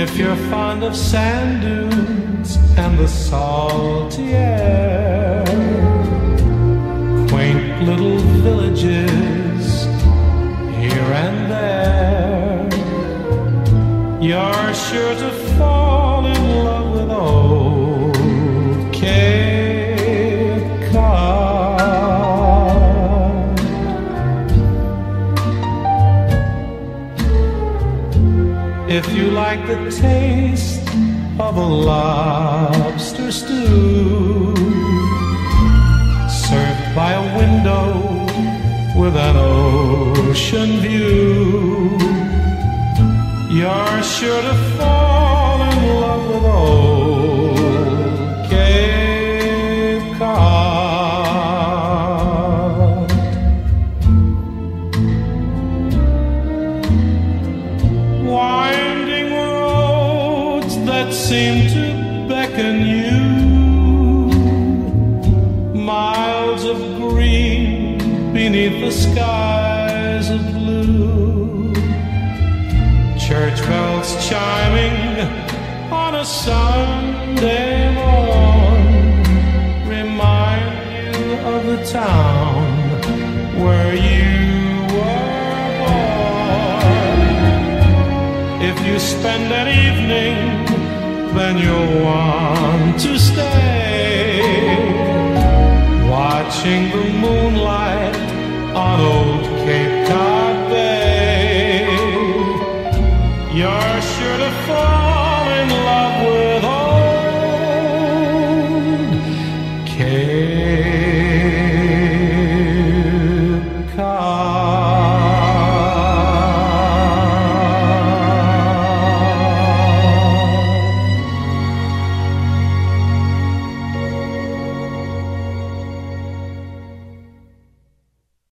If you're fond of sand dunes and the salty air, quaint little villages here and there, you're sure to fall in love with old Cape Cod. If you like the taste of a lobster stew, served by a window with an ocean view, you're sure to fall in love with old Cape Cod. Winding roads that seem to beckon you, miles of green beneath the skies of blue, church bells chiming on a Sunday morn remind you of the town where you were born. If you spend an evening, then you'll want to stay, watching the moonlight on old Cape Cod Bay. You're sure to fall in love with old Cape